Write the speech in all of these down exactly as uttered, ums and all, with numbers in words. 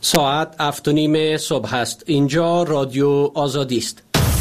ساعت هفت و نیم صبح است. اینجا رادیو آزادی است.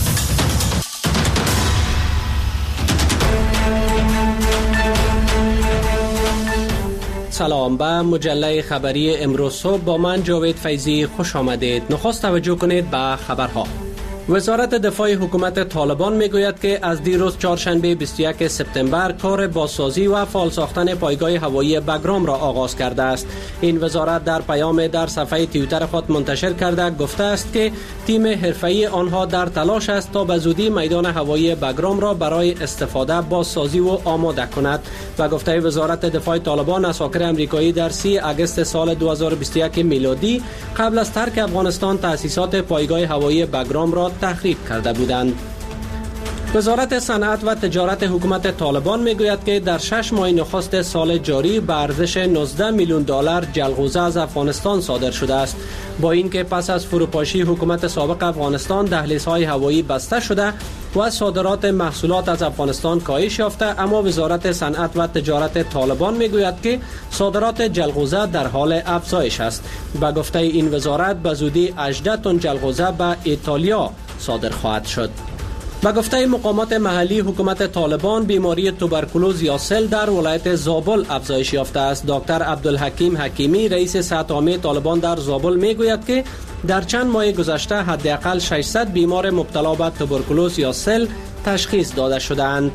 سلام، به مجله خبری امروز صبح با من جاوید فیضی خوش آمدید. نخست توجه کنید به خبرها. وزارت دفاع حکومت طالبان میگوید که از دیروز چهارشنبه بیست و یک سپتامبر کار بازسازی و فعال ساختن پایگاه هوایی بگرام را آغاز کرده است. این وزارت در پیام در صفحه توییتر خود منتشر کرده گفته است که تیم حرفه‌ای آنها در تلاش است تا به زودی میدان هوایی بگرام را برای استفاده بازسازی و آماده کند. و گفته وزارت دفاع طالبان، اساکر امریکایی در سی آگوست سال دو هزار و بیست و یک میلادی قبل از ترک افغانستان تأسیسات پایگاه هوایی بگرام را تخریب کرده بودند. وزارت صنعت و تجارت حکومت طالبان میگوید که در شش ماه نخست سال جاری به ارزش نوزده میلیون دلار جلغوزه از افغانستان صادر شده است. با اینکه پس از فروپاشی حکومت سابق افغانستان دهلیزهای هوایی بسته شده و صادرات محصولات از افغانستان کاهش یافته، اما وزارت صنعت و تجارت طالبان میگوید که صادرات جلغوزه در حال افزایش است. به گفته این وزارت به زودی هجده تن جلغوزه به ایتالیا صادر خواهد شد. به گفته مقامات محلی حکومت طالبان، بیماری توبرکولوز یا سل در ولایت زابل افزایش یافته است. دکتر عبدالحکیم حکیمی، رئیس صحت عامه طالبان در زابل میگوید که در چند ماه گذشته حداقل ششصد بیمار مبتلا به توبرکولوز یا سل تشخیص داده شدند.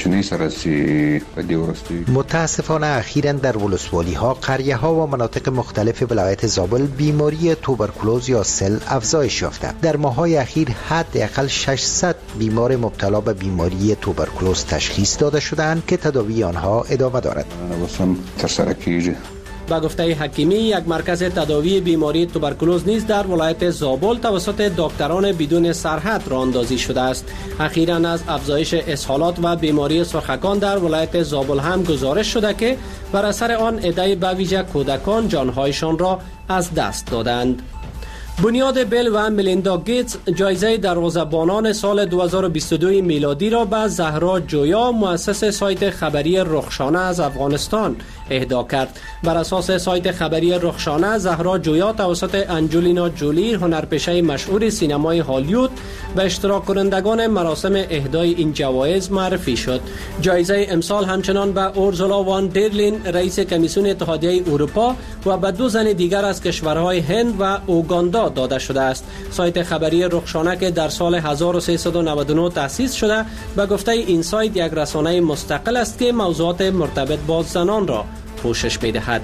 متاسفانه اخیراً در ولسوالی ها، قریه ها و مناطق مختلف ولایت زابل بیماری توبرکولوز یا سل افزایش یافته. در ماه‌های اخیر حداقل ششصد بیمار مبتلا به بیماری توبرکولوز تشخیص داده شدند که تداوی آنها ادامه دارد. با گفته حکیمی، یک مرکز تداوی بیماری توبرکولوز نیز در ولایت زابل توسط دکتران بدون سرحد راه اندازی شده است. اخیراً از افزایش اسهالات و بیماری سرخکان در ولایت زابل هم گزارش شده که بر اثر آن عده‌ای به ویژه کودکان جانهایشان را از دست دادند. بنیاد بیل و ملیندا گیتس جایزه دروازه‌بانان سال دو هزار و بیست و دو میلادی را به زهرا جویا، مؤسس سایت خبری رخشانه از افغانستان، اهدا کرد. بر اساس سایت خبری رخشانه، زهرا جویا توسط انجلینا جولی، هنرپیشه مشهور سینمای هالیوود، به اشتراک کنندگان مراسم اهدای این جوایز معرفی شد. جایزه امسال همچنان به اورزولا وان دیرلین، رئیس کمیسیون اتحادیه اروپا، و به دو زن دیگر از کشورهای هند و اوگاندا داده شده است. سایت خبری رخشانه که در سال هزار و سیصد و نود و نه تأسیس شده، به گفته این سایت یک رسانه مستقل است که موضوعات مرتبط با زنان را پوشش می‌دهد.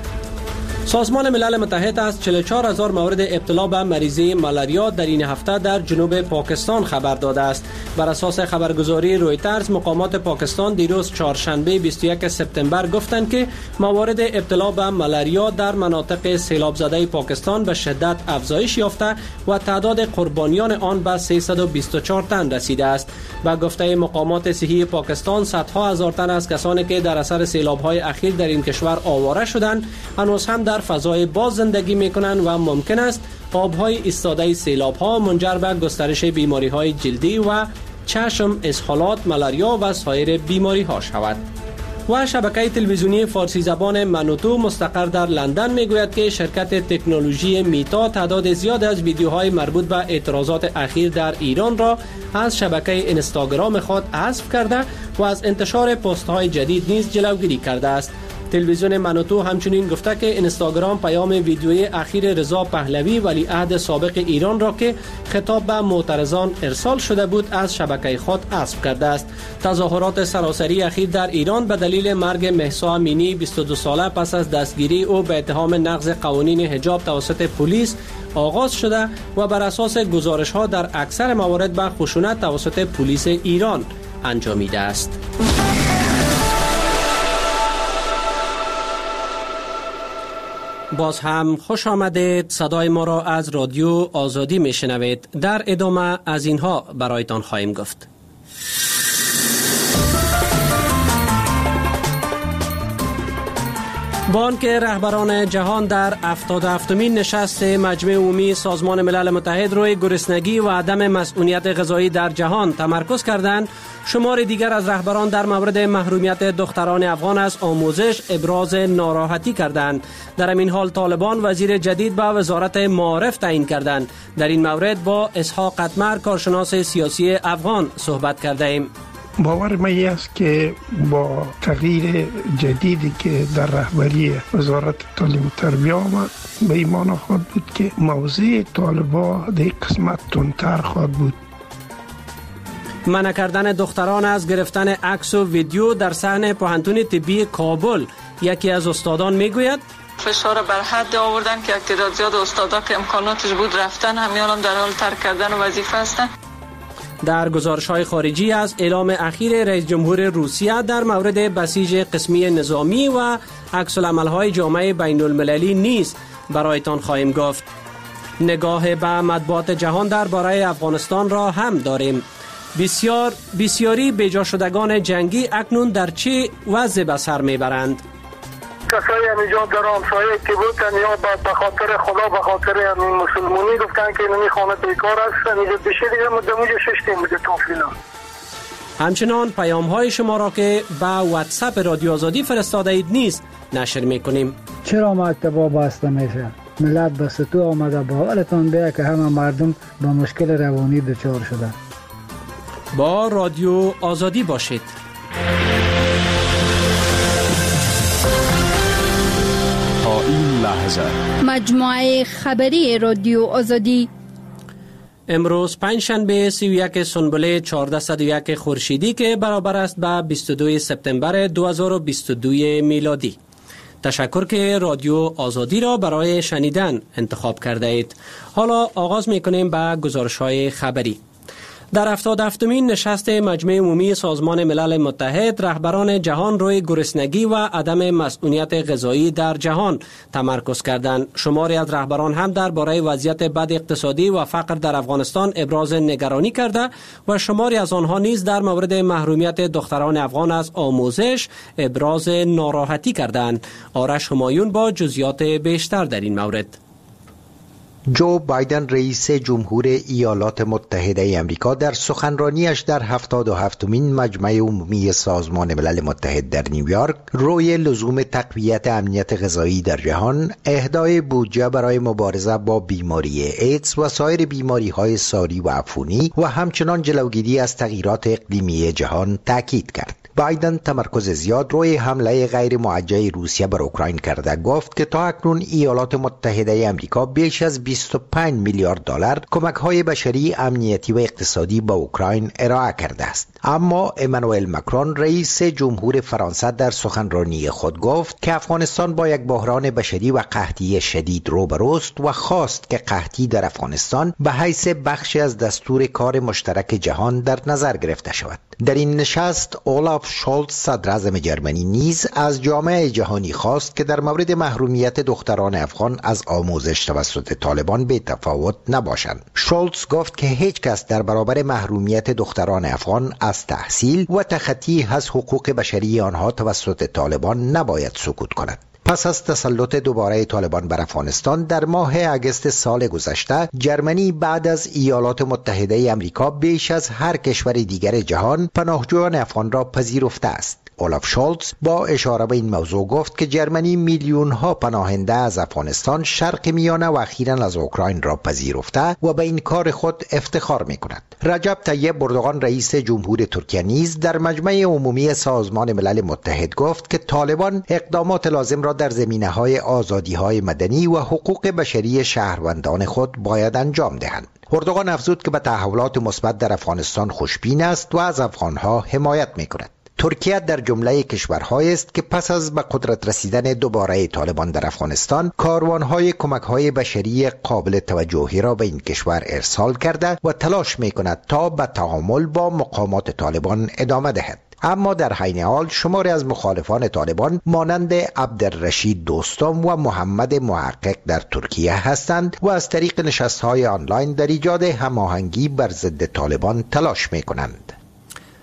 سازمان ملل متحد از چهل و چهار هزار مورد ابتلا به مریضی ملاریا در این هفته در جنوب پاکستان خبر داده است. بر اساس خبرگزاری رویترز، مقامات پاکستان دیروز چهارشنبه بیست و یک سپتامبر گفتند که موارد ابتلا به ملاریا در مناطق سیلاب زده پاکستان به شدت افزایش یافته و تعداد قربانیان آن به سیصد و بیست و چهار تن رسیده است. به گفته مقامات صحی پاکستان، صدها هزار تن از کسانی که در اثر سیلاب‌های اخیر در این کشور آواره شدند، هنوز هم در فضای باز زندگی میکنند و ممکن است آب‌های ایستاده سیلاب‌ها منجر به گسترش بیماری‌های جلدی و چشم، اسهالات، ملاریا و سایر بیماری‌ها شود. و شبکه تلویزیونی فارسی زبان منوتو مستقر در لندن میگوید که شرکت تکنولوژی میتا تعداد زیاد از ویدیوهای مربوط به اعتراضات اخیر در ایران را از شبکه اینستاگرام خود حذف کرده و از انتشار پست‌های جدید نیز جلوگیری کرده است. تلویزیون منوتو همچنین گفته که اینستاگرام پیام ویدیویی اخیر رضا پهلوی، ولیعهد سابق ایران را که خطاب به معترضان ارسال شده بود، از شبکه خود حذف کرده است. تظاهرات سراسری اخیر در ایران به دلیل مرگ مهسا امینی بیست و دو ساله پس از دستگیری او به اتهام نقض قوانین حجاب توسط پلیس آغاز شده و بر اساس گزارش‌ها در اکثر موارد به خشونت توسط پلیس ایران انجامیده است. باز هم خوش آمدید. صدای ما را از رادیو آزادی میشنوید. در ادامه از اینها برایتان خواهیم گفت. با آنکه رهبران جهان در هفتاد و هفتمین نشست مجمع عمومی سازمان ملل متحد روی گرسنگی و عدم مسئولیت غذایی در جهان تمرکز کردند، شمار دیگر از رهبران در مورد محرومیت دختران افغان از آموزش ابراز ناراحتی کردند. در همین حال طالبان وزیر جدید به وزارت معارف تعیین کردند. در این مورد با اسحاق قطمر کارشناس سیاسی افغان صحبت کرده ایم. باور من است که با تغییر جدیدی که در رهبری وزارت تعلیم و تربیت آمد به این معنی خواهد بود که موضوع طالبان در یک قسمت تندتر خواهد بود. منع کردن دختران از گرفتن عکس و ویدیو در صحن پوهنتون طبی کابل. یکی از استادان میگوید فشار بر حد آوردن که تعداد زیاد استادا که امکاناتش بود رفتن، همیان هم در حال ترک کردن وظیفه هستند. در گزارش‌های خارجی از اعلام اخیر رئیس جمهور روسیه در مورد بسیج قسمی نظامی و عکس‌العمل‌های جامعه بین‌المللی نیز برایتان خواهیم گفت. نگاه به مطبوعات جهان درباره افغانستان را هم داریم. بسیار بسیاری بیجا شدگان جنگی اکنون در چه وضع به سر میبرند؟ کسایی همینجا در همسایه که بودن یا به خاطر خدا به خاطر همین مسلمانی گفتن که اینمی خانه بیکار است، اینجا بشه دیگه مدمونجا ششتیم بوده توفینا. همچنان پیام های شما را که به واتساپ رادیو آزادی فرستاده اید نیز نشر میکنیم. چرا مکتبا بسته میشه؟ ملت به ستو آمده، باورتان بیه که همه مردم با مشکل روانی دچار شده. با رادیو آزادی باشید. تا این لحظه مجموعه خبری رادیو آزادی امروز پنجشنبه سی و یک سنبله چهارصد و یک خورشیدی که برابر است به بیست و دو سپتامبر دو هزار و بیست و دو میلادی. تشکر که رادیو آزادی را برای شنیدن انتخاب کرده اید. حالا آغاز میکنیم به گزارش‌های خبری. در هفتاد و هفتمین نشست مجمع عمومی سازمان ملل متحد رهبران جهان روی گرسنگی و عدم مسئولیت غذایی در جهان تمرکز کردند. شماری از رهبران هم درباره وضعیت بد اقتصادی و فقر در افغانستان ابراز نگرانی کرده و شماری از آنها نیز در مورد محرومیت دختران افغان از آموزش ابراز ناراحتی کردند. آرش همایون با جزئیات بیشتر در این مورد. جو بایدن رئیس جمهور ایالات متحده امریکا در سخنرانیش در هفتاد و هفتمین مجمع عمومی سازمان ملل متحد در نیویورک روی لزوم تقویت امنیت غذایی در جهان، اهدای بودجه برای مبارزه با بیماری ایدز و سایر بیماری‌های ساری و عفونی و همچنان جلوگیری از تغییرات اقلیمی جهان تاکید کرد. بایدن تمرکز زیاد روی حمله غیر موجه روسیه بر اوکراین کرده گفت که تا اکنون ایالات متحده امریکا بیش از بیست و پنج میلیارد دلار کمک‌های بشری، امنیتی و اقتصادی به اوکراین ارائه کرده است. اما امانوئل مکرون رئیس جمهور فرانسه در سخنرانی خود گفت که افغانستان با یک بحران بشری و قحطی شدید روبروست و خواست که قحطی در افغانستان به حیث بخشی از دستور کار مشترک جهان در نظر گرفته شود. در این نشست اولاف شولتز صدر اعظم جرمنی نیز از جامعه جهانی خواست که در مورد محرومیت دختران افغان از آموزش توسط طالبان به تفاوت نباشند. شولتز گفت که هیچ کس در برابر محرومیت دختران افغان از تحصیل و تخطی از حقوق بشری آنها توسط طالبان نباید سکوت کند. پس از تسلط دوباره طالبان بر افغانستان در ماه اگست سال گذشته، جرمنی بعد از ایالات متحده امریکا بیش از هر کشور دیگر جهان پناهجویان افغان را پذیرفته است. اولاف شولتز با اشاره به این موضوع گفت که جرمنی میلیون ها پناهنده از افغانستان، شرق میانه و اخیراً از اوکراین را پذیرفته و به این کار خود افتخار می کند. رجب طیب اردوغان رئیس جمهور ترکیه نیز در مجمع عمومی سازمان ملل متحد گفت که طالبان اقدامات لازم را در زمینه‌های آزادی‌های مدنی و حقوق بشری شهروندان خود باید انجام دهند. اردوغان افزود که به تحولات مثبت در افغانستان خوشبین است و از افغان‌ها حمایت می‌کند. ترکیه در جمله کشورهایی است که پس از به قدرت رسیدن دوباره طالبان در افغانستان کاروانهای کمک‌های بشری قابل توجهی را به این کشور ارسال کرده و تلاش می‌کند تا به تعامل با مقامات طالبان ادامه دهد. اما در حین حال شماری از مخالفان طالبان مانند عبدالرشید دوستم و محمد محقق در ترکیه هستند و از طریق نشست‌های آنلاین در ایجاد هماهنگی بر ضد طالبان تلاش می‌کنند.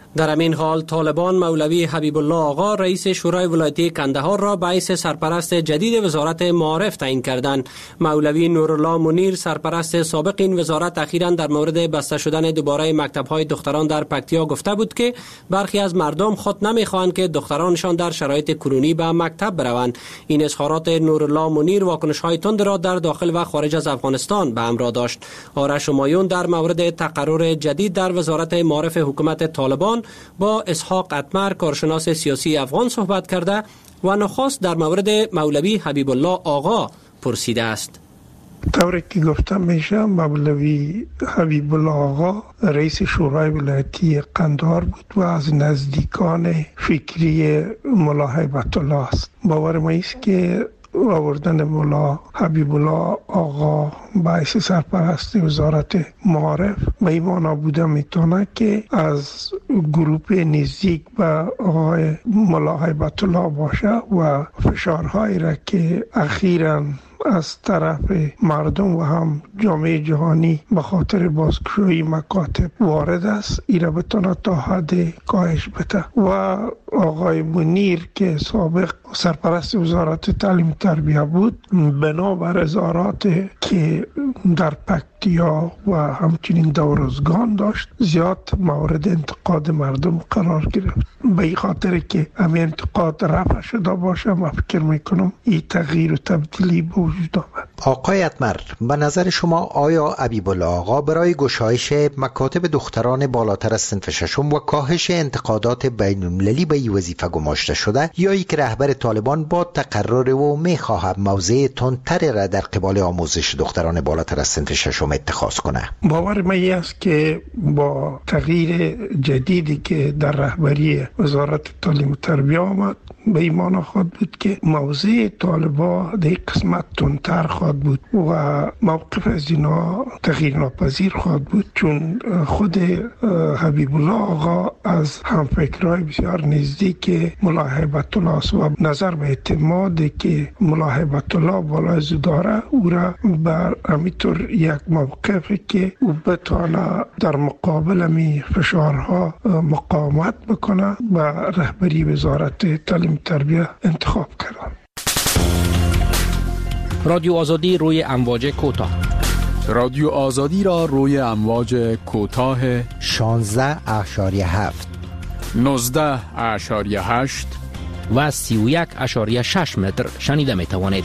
در همین حال طالبان مولوی حبیب الله آقا رئیس شورای ولایتی کندهار را به حیث سرپرست جدید وزارت معارف تعیین کردند. مولوی نورالله منیر سرپرست سابق این وزارت اخیراً در مورد بسته شدن دوباره مکتب‌های دختران در پکتیا گفته بود که برخی از مردم خود نمی‌خواهند که دخترانشان در شرایط کرونی به مکتب بروند. این اظهارات نورالله منیر واکنش‌های تند را در داخل و خارج از افغانستان به همراه داشت. آرش همایون در مورد تقرر جدید در وزارت معارف حکومت طالبان با اسحاق اتمر کارشناس سیاسی افغان صحبت کرده و نخست در مورد مولوی حبیب الله آقا پرسیده است. طوری که گفتم میشه مولوی حبیب الله آقا رئیس شورای ولایتی قندهار بود و از نزدیکان فکری ملا هیبت الله است. باور ما است که آوردن ملا حبیب الله آقا باعث سرپرست وزارت معارف به این معنا بوده میتونه که از گروپ نزدیک به آقای ملا هیبت الله باشه و فشارهایی را که اخیراً از طرف مردم و هم جامعه جهانی به خاطر بازگشایی مکاتب وارد است ایره بتونه تا حد کاهش بده. و آقای منیر که سابق سرپرست وزارت تعلیم تربیه بود بنابر اظهارات که در پکتیا و همچنین دورزگان داشت زیاد مورد انتقاد مردم قرار گرفت. به این خاطر که همین انتقاد رفع شده باشه من فکر میکنم این تغییر و تبدیلی به وجود آمد. آقای اتمر به نظر شما آیا حبیب الله آقا برای گشایش مکاتب دختران بالاتر از صنف ششم و کاهش انتقادات بین المللی به این وظیفه گماشته شده یا ای که رهبر طالبان با تقرر و میخواهد موضع تندتر را در قبال آموزش دختران بالاتر از صنف ششم اتخاذ کنه؟ باور من است که با تغییر جدیدی که در رهبری وزارت تعلیم و تربیه آمد به این معنا خواهد بود که موضع طالبا در قسمت تندتر خواهد بود و موقف از اینا تغییر ناپذیر خواهد بود، چون خود حبیب الله آقا از همفکرهای بسیار نزدیک ملا هیبت الله است و نظر به اعتماد که ملا هیبت الله بالای داره او را بر همینطور یک موقفی که او بتانه در مقابل می فشارها مقاومت بکنه و رهبری وزارت تعلیم تربیه انتخاب کردن. رادیو آزادی روی امواج کوتاه. رادیو آزادی را روی امواج کوتاه شانزده اشاریه هفت نوزده اشاریه هشت و سی و یک اشاریه شش متر شنیده می توانید.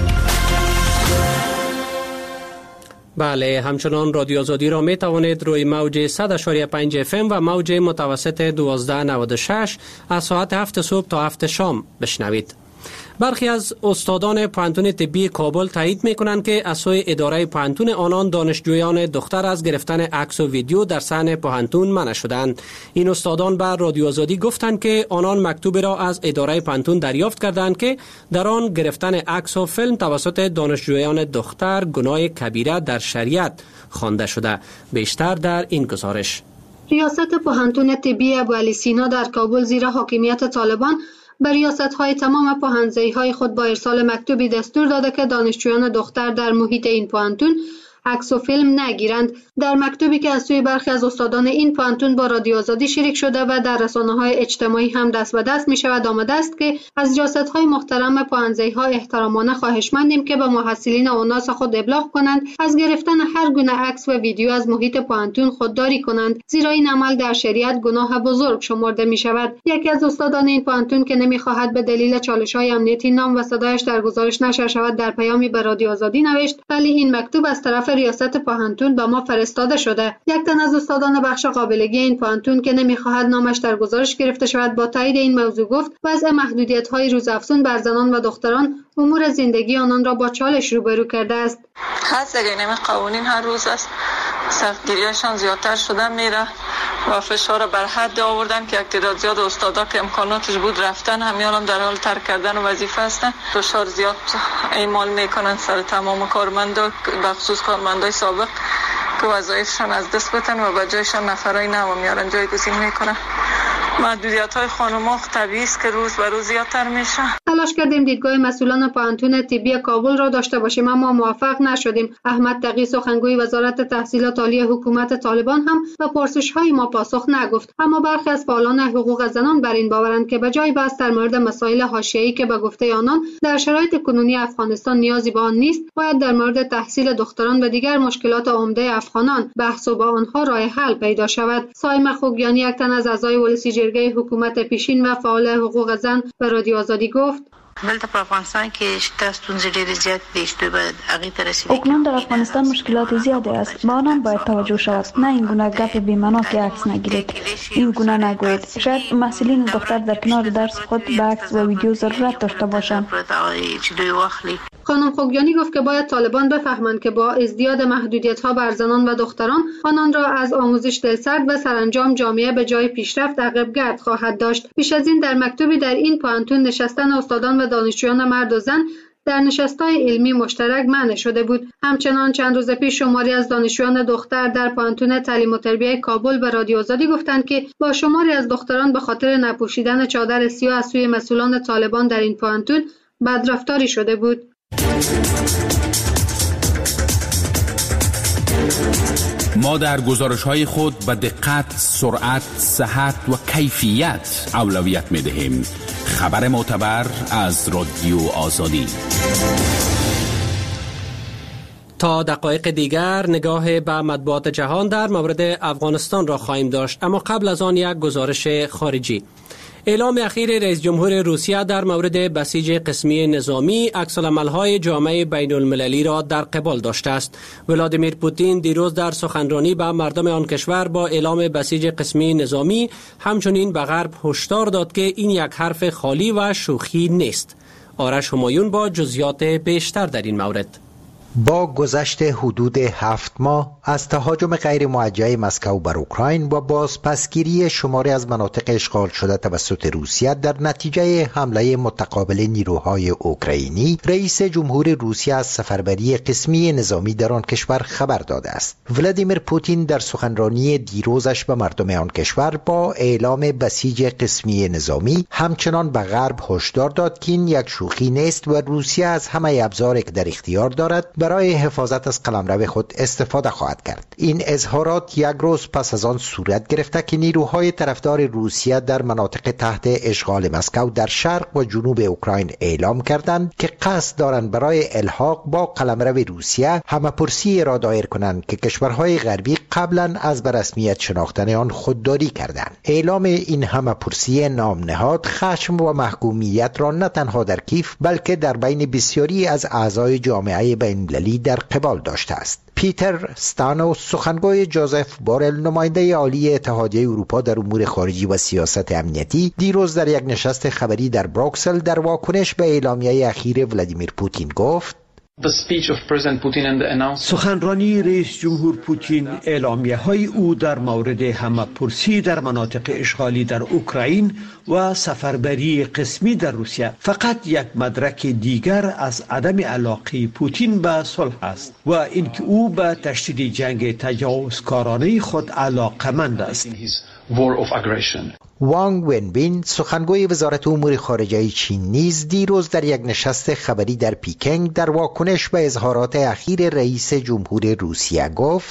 بله، همچنان رادیو آزادی را می توانید روی موج صد اشاریه پنج اف ام و موج متوسط دوازده نود و شش از ساعت هفت صبح تا هفت شام بشنوید. برخی از استادان پوهنتون طبی کابل تایید می‌کنند که از سوی اداره پوهنتون آنان دانشجویان دختر از گرفتن عکس و ویدیو در صحن پوهنتون منع شدند. این استادان به رادیو آزادی گفتند که آنان مکتوبی را از اداره پوهنتون دریافت کردند که در آن گرفتن عکس و فیلم توسط دانشجویان دختر گناه کبیره در شریعت خوانده شده. بیشتر در این گزارش. ریاست پوهنتون طبی ابوعلی سینا در کابل زیر حاکمیت طالبان به ریاست‌های تمام پوهنځی‌های خود با ارسال مکتوبی دستور داده که دانشجویان دختر در محیط این پوهنتون عکس و فیلم نگیرند. در مکتوبی که از سوی برخی از استادان این پوهنتون با رادیو آزادی شریک شده و در رسانه‌های اجتماعی هم دست به دست می‌شود آمده است که از ریاست‌های محترم پوهنځی‌ها احترامانه خواهشمندیم که به محصلین و ناس خود ابلاغ کنند از گرفتن هر گونه عکس و ویدیو از محیط پوهنتون خودداری کنند، زیرا این عمل در شریعت گناه بزرگ شمرده می‌شود. یکی از استادان این پوهنتون که نمی‌خواهد به دلیل چالش‌های امنیتی نام و صدایش در گزارش نشر شود در پیامی به رادیو آزادی نوشت: ولی این مکتوب از طرف ریاست پوهنتون به ما فرستاده شده. یک تن از استادان بخش قابلگی این پوهنتون که نمیخواهد نامش در گزارش گرفته شود با تایید این موضوع گفت وضع محدودیت‌های روزافزون بر زنان و دختران امور زندگی آنان را با چالش روبرو کرده است. هست دیگه نمی قوانین هر روز است سختگیریشان زیادتر شده میره و فشار بر حد آوردن که یک تعداد زیاد استادا که امکاناتش بود رفتن، همیان در حال ترک کردن وظیفه هستن. فشار زیاد اعمال میکنن سر تمام کارمندا، به خصوص کارمندای سابق که وظایفشان از دست بدن و به جایشان نفرای نو میارن جایگزین میکنن. محدودیت‌های خانم‌ها طبیعی است که روز به روز زیادتر میشه. تلاش کردیم دیدگاه مسئولان پوهنتون طبی کابل را داشته باشیم اما موفق نشدیم. احمد تقی سخنگوی وزارت تحصیلات عالی حکومت طالبان هم به پرسش‌های ما پاسخ نگفت. اما برخی از فعالان حقوق زنان بر این باورند که به جای بحث در مورد مسائل حاشیه‌ای که به گفته آنان در شرایط کنونی افغانستان نیازی به آن نیست، باید در مورد تحصیل دختران و دیگر مشکلات عمده افغانان بحث و با آنها راه حل پیدا شود. سایمه خوگیانی، یک تن از اعضای ولسی جرگه حکومت پیشین و فعال حقوق زن، به رادیو آزادی گفت: دلته په افغانستان کې شته ستونزې ډېرې زیات دي چې باید هغې ته رسیدگی. اکنون در افغانستان مشکلات زیادی است، با آنان باید توجه شود. نه این گونه گپ بی‌معنا که عکس نگیرید، این گونه نگویید. شاید محصلین دختر در کنار درس خود به عکس و ویدیو ضرورت داشته باشند. خانم خوگیانی گفت که باید طالبان بفهمند که با ازدیاد محدودیت‌ها بر زنان و دختران آنان را از آموزش دلسرد و سرانجام جامعه به جای پیشرفت عقب‌گرد خواهد داشت. پیش از این در مکتوبی در این پوهنتون نشستن استادان و دانشجویان مرد و زن در نشست‌های علمی مشترک منع شده بود. همچنان چند روز پیش شماری از دانشجویان دختر در پوهنتون تعلیم و تربیت کابل به رادیو آزادی گفتند که با شماری از دختران به خاطر نپوشیدن چادر سیاه از سوی مسئولان طالبان در این پوهنتون بدرفتاری شده بود. ما در گزارش‌های خود به دقت، سرعت، صحت و کیفیت اولویت می‌دهیم. خبر معتبر از رادیو آزادی. تا دقایق دیگر نگاه به مطبوعات جهان در مورد افغانستان را خواهیم داشت، اما قبل از آن یک گزارش خارجی. اعلام اخیر رئیس جمهور روسیه در مورد بسیج قسمی نظامی عکس‌العمل‌های جامعه بین المللی را در قبال داشته است. ولادیمیر پوتین دیروز در سخنرانی به مردم آن کشور با اعلام بسیج قسمی نظامی همچنین به غرب هشدار داد که این یک حرف خالی و شوخی نیست. آرش همایون با جزئیات بیشتر در این مورد. با گذشت حدود هفت ماه از تهاجم غیر موجه مسکو بر اوکراین و بازپسگیری شماری از مناطق اشغال شده توسط روسیه در نتیجه حمله متقابل نیروهای اوکراینی، رئیس جمهور روسیه از سفربری قسمی نظامی در آن کشور خبر داده است. ولادیمیر پوتین در سخنرانی دیروزش به مردم آن کشور با اعلام بسیج قسمی نظامی همچنان به غرب هشدار داد که این یک شوخی نیست و روسیه از همه ابزاری که در اختیار دارد برای حفاظت از قلمرو خود استفاده خواهد کرد. این اظهارات یک روز پس از آن صورت گرفته که نیروهای طرفدار روسیه در مناطق تحت اشغال مسکو در شرق و جنوب اوکراین اعلام کردند که قصد دارند برای الحاق با قلمرو روسیه همه‌پرسی را دایر کنند که کشورهای غربی قبلا از به رسمیت شناختن آن خودداری کردند. اعلام این همه‌پرسی نام نهاد خشم و محکومیت را نه تنها در کیف بلکه در بین بسیاری از اعضای جامعه بین المللی در قبال داشته است. پیتر ستانو، سخنگوی جوزف بورل، نماینده عالی اتحادیه اروپا در امور خارجی و سیاست امنیتی، دیروز در یک نشست خبری در بروکسل در واکنش به اعلامیه اخیر ولادیمیر پوتین گفت: سخنرانی رئیس جمهور پوتین، اعلامیه های او در مورد همه‌پرسی در مناطق اشغالی در اوکراین و سفربری قسمی در روسیه فقط یک مدرک دیگر از عدم علاقه پوتین به صلح است و اینکه او به تشدید جنگ تجاوزکارانه خود علاقمند است. وانگ ونبین، سخنگوی وزارت امور خارجه چین، نیز دیروز در یک نشست خبری در پیکنگ در واکنش به اظهارات اخیر رئیس جمهور روسیه گفت: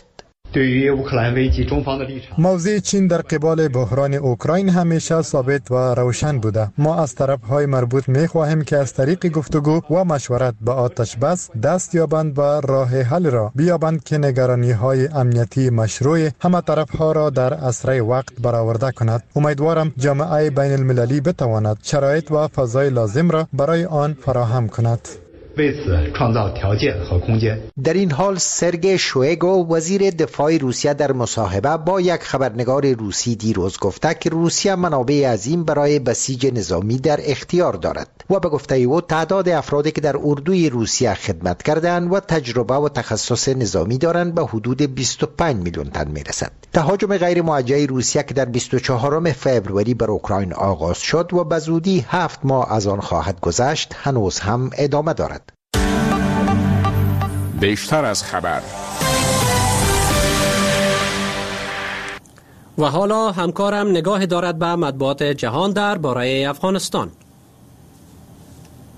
موضع چین در قبال بحران اوکراین همیشه ثابت و روشن بوده. ما از طرف‌های مربوط می‌خواهیم که از طریق گفتگو و مشورت به آتش بس دست یابند و راه حل را بیابند که نگرانی‌های امنیتی مشروع همه طرف‌ها را در اسرع وقت برآورده کند. امیدوارم جامعه بین المللی بتواند شرایط و فضای لازم را برای آن فراهم کند. در این حال سرگئی شویگو، وزیر دفاع روسیه، در مصاحبه با یک خبرنگار روسی دیروز گفته که روسیه منابع عظیم برای بسیج نظامی در اختیار دارد و به گفته او تعداد افرادی که در اردوی روسیه خدمت کردند و تجربه و تخصص نظامی دارند به حدود بیست و پنج میلیون تن میرسد. تهاجم غیر موجه روسیه که در بیست و چهارم فوریه بر اوکراین آغاز شد و به زودی هفت ماه از آن خواهد گذشت، هنوز هم ادامه دارد. بیشتر از خبر. و حالا همکارم نگاه دارد به مطبوعات جهان در باره افغانستان.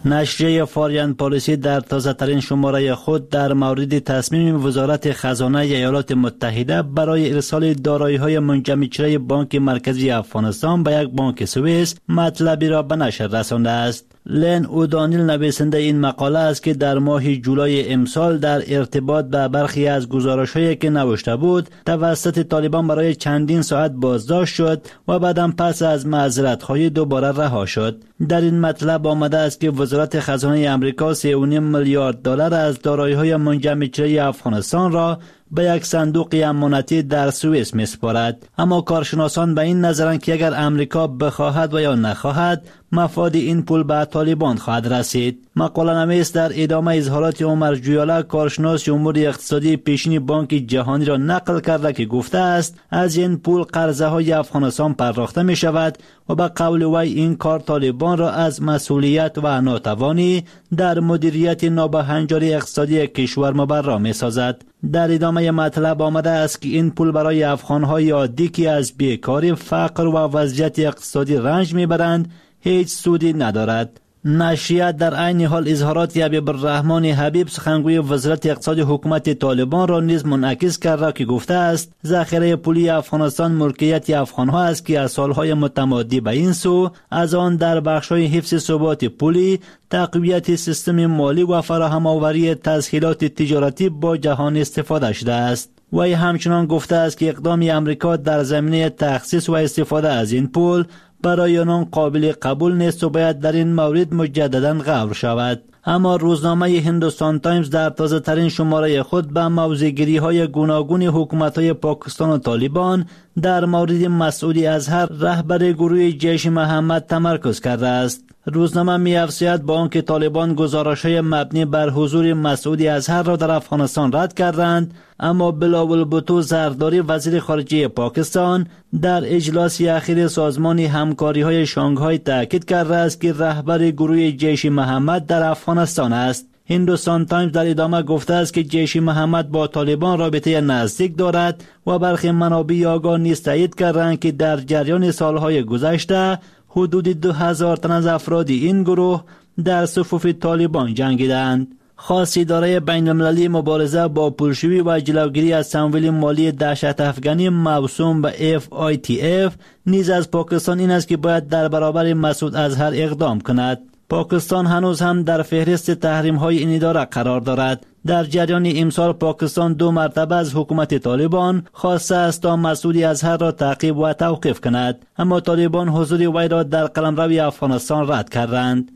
نشریه فارین پالیسی در تازه‌ترین شماره خود در مورد تصمیم وزارت خزانه ایالات متحده برای ارسال دارایی‌های منجمدشده بانک مرکزی افغانستان به یک بانک سوئیس مطلبی را به نشر رسانده است. لن اودانیل نویسنده این مقاله است که در ماه جولای امسال در ارتباط به برخی از گزارش‌هایی که نوشته بود توسط طالبان برای چندین ساعت بازداشت شد و بعداً پس از معذرت‌خواهی دوباره رها شد. در این مطلب آمده است که وزارت خزانه آمریکا سه و نیم میلیارد دلار از دارایی‌های منجمدشده افغانستان را به یک صندوق امانتی در سوئیس می‌سپارد. اما کارشناسان به این نظرند که اگر امریکا بخواهد و یا نخواهد مفاد این پول به طالبان خواهد رسید. مقاله نویس در ادامه اظهارات عمر جویالا کارشناس امور اقتصادی پیشین بانک جهانی را نقل کرده که گفته است از این پول قرضه های افغانستان پرداخته می شود و به قول وی این کار طالبان را از مسئولیت و ناتوانی در مدیریت نابهنجاری اقتصادی کشور مبرا می سازد. در ادامه مطلب آمده است که این پول برای افغان‌های عادی که از بیکاری، فقر و وضعیت اقتصادی رنج می‌برند هیچ سودی ندارد. نشریه در عین حال اظهارات حبیب الرحمن حبیب سخنگوی وزارت اقتصاد حکومت طالبان را نیز منعکس کرده که گفته است ذخیره پولی افغانستان ملکیت افغان‌ها است که از سالهای متمادی به این سو از آن در بخش‌های حفظ ثبات پولی، تقویت سیستم مالی و فراهم آوری تسهیلات تجارتی با جهان استفاده شده است. وی همچنان گفته است که اقدام امریکا در زمینه تخصیص و استفاده از این پول برای آنان قابل قبول نیست و باید در این مورد مجددا غور شود. اما روزنامه هندوستان تایمز در تازه ترین شماره خود به موضع‌گیری های گوناگون حکومت های پاکستان و طالبان در مورد مسعود اظهر رهبر گروه جیش محمد تمرکز کرده است. روزنامه می‌افزاید با آنکه طالبان گزارش‌های مبنی بر حضور مسعود اظهر را در افغانستان رد کردند، اما بلاول بھوتو زرداری وزیر خارجه پاکستان در اجلاس اخیر سازمان همکاری‌های شانگهای تاکید کرده است که رهبر گروه جیش محمد در افغانستان است. هندوستان تایمز در ادامه گفته است که جیش محمد با طالبان رابطه نزدیک دارد و برخی منابع آگاه نیز تایید کردند که در جریان سالهای گذشته حدود دو هزار تن از افراد این گروه در صفوف طالبان جنگیدند. خاص اداره بین المللی مبارزه با پولشویی و جلوگیری از تمویل مالی دهشت افغانی موسوم به اف آی تی اف نیز از پاکستان این است که باید در برابر مسعود اظهر اقدام کند. پاکستان هنوز هم در فهرست تحریم‌های این اداره قرار دارد. در جریان امسال پاکستان دو مرتبه از حکومت طالبان خواسته است تا مسعود اظهر را تعقیب و توقیف کند، اما طالبان حضور وی را در قلمرو افغانستان رد کردند.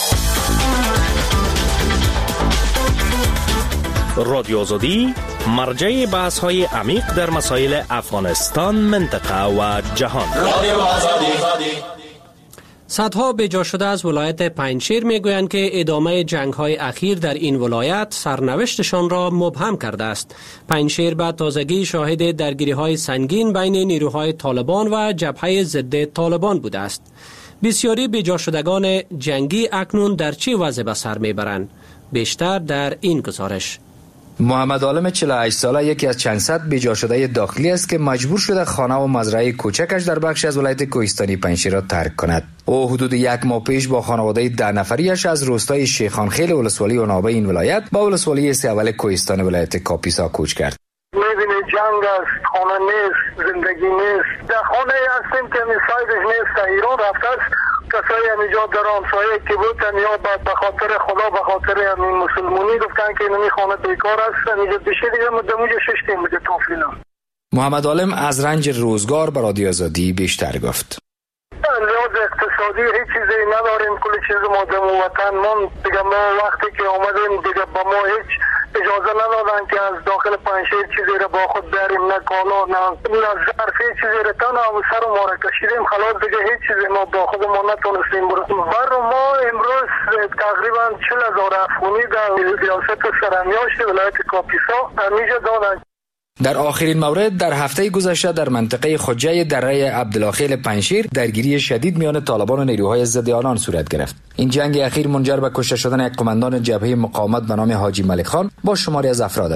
رادیو آزادی مرجع بحث‌های عمیق در مسائل افغانستان، منطقه و جهان. رادیو آزادی. صدها بجا شده از ولایت پنجشیر میگویند که ادامه جنگ‌های اخیر در این ولایت سرنوشتشان را مبهم کرده است. پنجشیر به تازگی شاهد درگیری‌های سنگین بین نیروهای طالبان و جبهه ضد طالبان بوده است. بسیاری بجا شدگان جنگی اکنون در چه وضع به سر میبرند؟ بیشتر در این گزارش. محمد عالم چهل و هشت ساله یکی از چند صد بیجا شده داخلی است که مجبور شده خانه و مزرعه کوچکش در بخشی از ولایت کوهستانی پنجشیر را ترک کند. او حدود یک ماه پیش با خانواده ده نفریش از روستای شیخانخیل ولسوالی عنابه این ولایت با ولسوالی سه اول کوهستان ولایت کاپیسا کوچ کرد. می‌بینی جنگ است، خانه نیست، زندگی نیست. در خانه هستیم که میسایدش نیست، ایران رفته است. کسایی همینجا در همسایه که بودن یا به خاطر خدا به خاطر همین مسلمانی گفتن که اینمی خانه بیکار است، اینجا بشه دیگه مدموجه ششتیم بوده توفینا. محمد عالم از رنج روزگار به رادیو آزادی بیشتر گفت. لحاظ اقتصادی هیچ چیزی نداریم، کل چیز ما در وطن من دیگه ما وقتی که آمدیم دیگه با ما هیچ اجازه ندادن که از داخل پنجشیر چیزی را با خود بریم، نه کالا نه نه ظرف، هیچ چیزی را تن و سر ما را کشیدیم، خلاص دیگه هیچ چیزی ما با خود ما نتونستیم برسیم. بر ما امروز تقریبا چهل هزار افغانی در ریاست سرمیاشت ولایت کاپیسا همیشه دادن. در آخرین مورد در هفته گذشته در منطقه خجه دره عبدالخیل پنجشیر درگیری شدید میان طالبان و نیروهای ضد آنان صورت گرفت. این جنگ اخیر منجر به کشته شدن یک قماندان جبهه مقاومت به نام حاجی ملک خان با شماری از افرادش شد.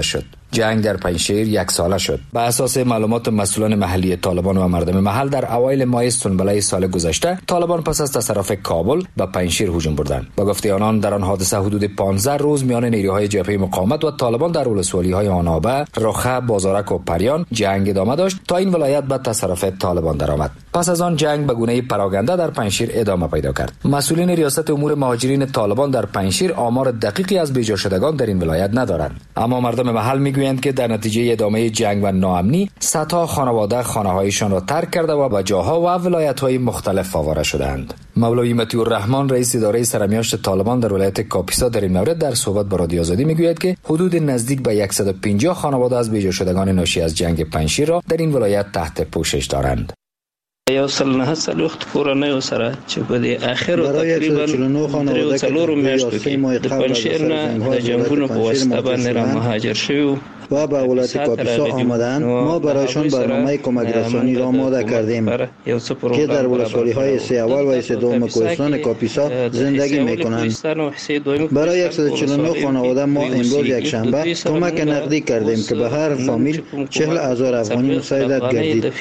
جنگ در پنجشیر یک ساله شد. به اساس معلومات مسئولان محلی طالبان و مردم محل در اوایل ماه سنبله سال گذشته طالبان پس از تصرف کابل به پنجشیر هجوم بردند. با گفته آنان در آن حادثه حدود پانزده روز میان نیروهای جبهه مقاومت و طالبان در ولسوالی‌های آنابه، رخه، بازارک و پریان جنگ ادامه داشت تا این ولایت به تصرف طالبان درآمد. پس از آن جنگ به گونه پراگنده در پنجشیر ادامه پیدا کرد. مسئولین ریاست امور مهاجرین طالبان در پنجشیر آمار دقیقی از بیجا شدگان در این ولایت ندارند، اما مردم محل میگویند که در نتیجه ادامه جنگ و ناامنی صدها خانواده خانه‌هایشان را ترک کرده و به جاها و ولایت‌های مختلف آواره شدند. مولوی مطیع الرحمن رئیس اداره سرمیاشت طالبان در ولایت کاپیسا در این مورد در صحبت با رادیو آزادی میگوید که حدود نزدیک به صد و پنجاه خانواده از بیجا شدگان ناشی از جنگ پنجشیر را در این ولایت تحت پوشش دارند. یو سل نه سل وخت کورنۍ سره چې په دې اخر تقریبا درې څلورو میاشتو کې د پنجشیر نه د جنگونو په واسطه باندې را مهاجر شوي و به ولایت کاپیسا آمدند. ما برایشان برنامه کمک رسانی را آماده کردیم که در ولسوالی‌های سه اول و سه دوم کوهستان کاپیسا زندگی می‌کنند. برای صد و چهل و نه خانواده ما امروز یک شنبه کمک نقدی کردیم که به هر فامیل چهل هزار افغانی مساعدت گردید.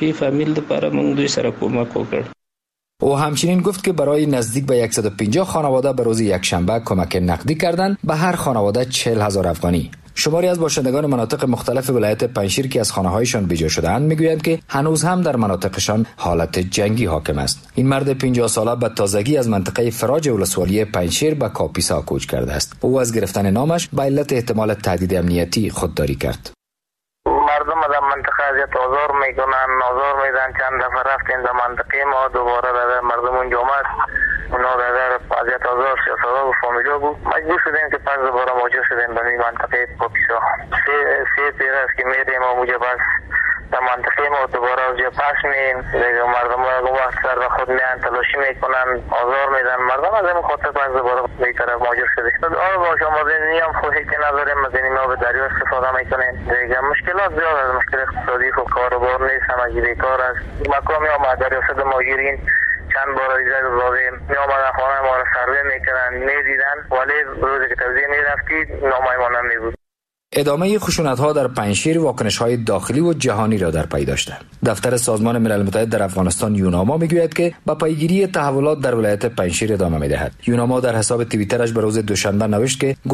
او همچنین گفت که برای نزدیک به صد و پنجاه خانواده به روز یک شنبه کمک نقدی کردند، به هر خانواده چهل هزار افغانی. شماری از باشندگان مناطق مختلف ولایت پنجشیر که از خانه‌هایشان بیجا شده‌اند میگویند که هنوز هم در مناطقشان حالت جنگی حاکم است. این مرد پنجاه ساله به تازگی از منطقه فراج ولسوالی پنجشیر به کاپیسا کوچ کرده است. او از گرفتن نامش به علت احتمال تهدید امنیتی خودداری کرد. مردم در منطقه اذیت آزار میکنن، آزار میدن. چند دفعه رفتیم در منطقه ما، دوباره در مردم اونجا آمد، اونا در اذیت آزار سیاست‌ها و فامیلا بود. مجبور شدیم که پس دوباره مواجه شدیم به منطقه کاپیسا. سه سه پیر است که میریم و اونجا بس در منطقه ما دوباره از جا پس میم. دیگه مردم ها وقت سر به خود میان تلاشی میکنن، آزار میدن مردم. از این خاطر پس دوباره به طرف مواجه شدیم. آره باشه، ما دینی هم خواهی که نداریم، از این ما به دریا استفاده میکنیم. دیگه مشکلات زیاد از مشکل اقتصادی و کاروبار نیست، همگی بیکار است. مقامی آمد در ریاست مهاجرین چند بار ایزد دادیم، می آمدن خانه ما را سروی میکنن، میدیدن، ولی روزی که توزیه میرفتید نامه ما نمیبود. ادامه خشونت‌ها در پنجشیر واکنش‌های داخلی و جهانی را در پی داشته. دفتر سازمان ملل متحد در افغانستان یوناما میگوید که با پیگیری تحولات در ولایت پنجشیر ادامه می‌دهد. یوناما در حساب توییترش به روز دوشنبه نوشت که